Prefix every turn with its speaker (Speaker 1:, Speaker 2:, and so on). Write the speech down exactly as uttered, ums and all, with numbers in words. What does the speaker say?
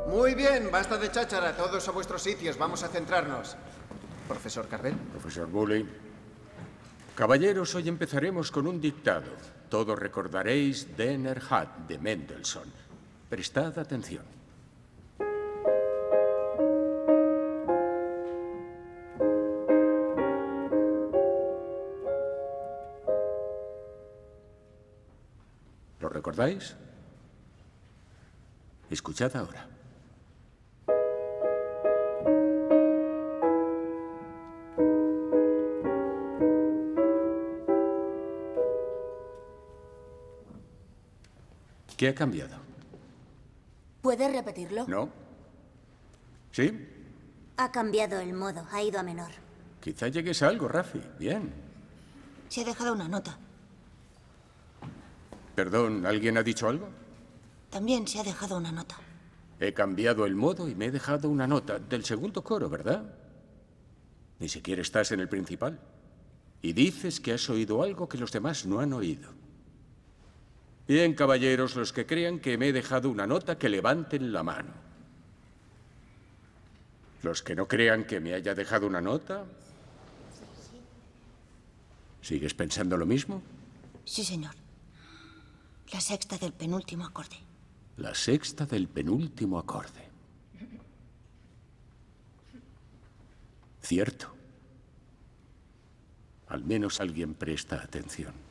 Speaker 1: Muy bien, basta de cháchara. Todos a vuestros sitios. Vamos a centrarnos. Profesor Carvel.
Speaker 2: Profesor Bully. Caballeros, hoy empezaremos con un dictado. Todos recordaréis Denner Hat de Mendelssohn. Prestad atención. ¿Lo recordáis? Escuchad ahora. ¿Qué ha cambiado?
Speaker 3: ¿Puedes repetirlo?
Speaker 2: ¿No? ¿Sí?
Speaker 3: Ha cambiado el modo, ha ido a menor.
Speaker 2: Quizá llegues a algo, Rafi. Bien.
Speaker 3: Se ha dejado una nota.
Speaker 2: Perdón, ¿alguien ha dicho algo?
Speaker 3: También se ha dejado una nota.
Speaker 2: He cambiado el modo y me he dejado una nota del segundo coro, ¿verdad? Ni siquiera estás en el principal. Y dices que has oído algo que los demás no han oído. Bien, caballeros, los que crean que me he dejado una nota, que levanten la mano. Los que no crean que me haya dejado una nota... ¿Sigues pensando lo mismo?
Speaker 3: Sí, señor. La sexta del penúltimo acorde.
Speaker 2: La sexta del penúltimo acorde. Cierto. Al menos alguien presta atención.